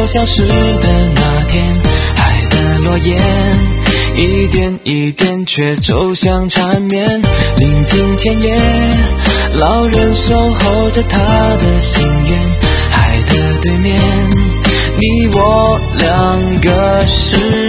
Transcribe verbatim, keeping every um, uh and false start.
就消失的那天，海的落叶一点一点却走向缠绵，临近田野，老人守候着他的心愿，海的对面，你我两个世